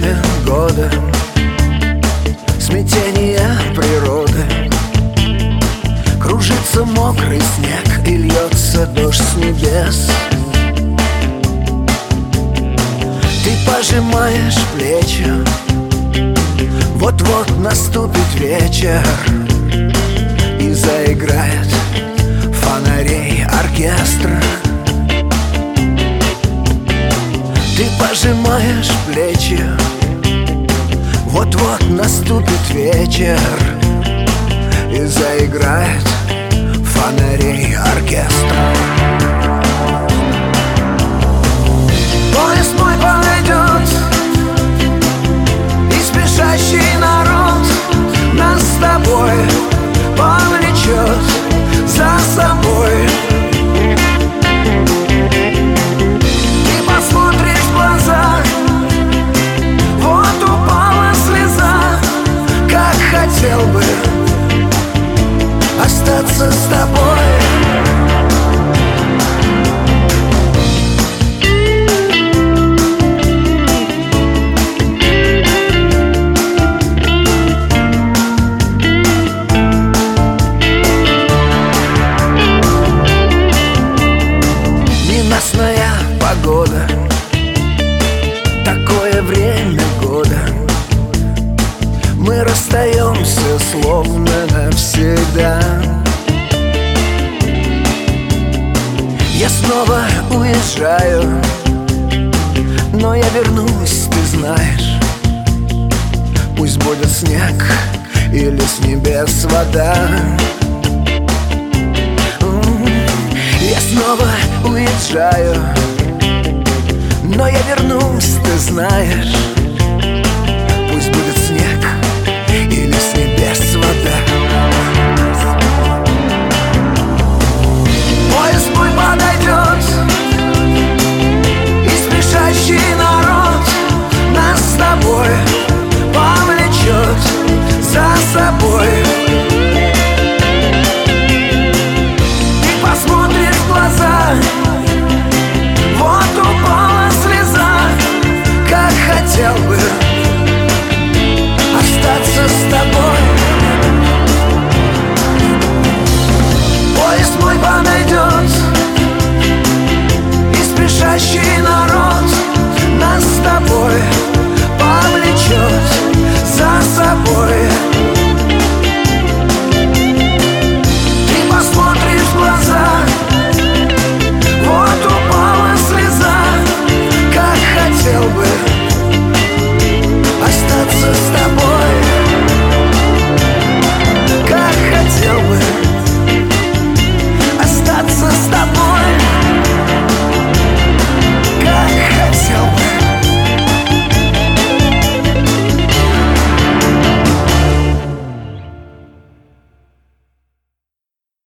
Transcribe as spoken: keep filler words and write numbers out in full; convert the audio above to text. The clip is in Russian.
время года, смятение природы. Кружится мокрый снег и льется дождь с небес. Ты пожимаешь плечи, вот-вот наступит вечер, и заиграет фонарей оркестр. Ты пожимаешь плечи, вот-вот наступит вечер, и заиграет фонарей оркестр. Поезд мой подойдет, и спешащий народ нас с тобой повлечет за собой. Ты посмотришь в глаза, вот упала слеза, как хотел бы остаться с тобой. Ненастная погода, такое время года, мы расстаемся словно навсегда. Я снова уезжаю, но я вернусь, ты знаешь. Пусть будет снег или с небес вода. Я снова уезжаю, но я вернусь, ты знаешь.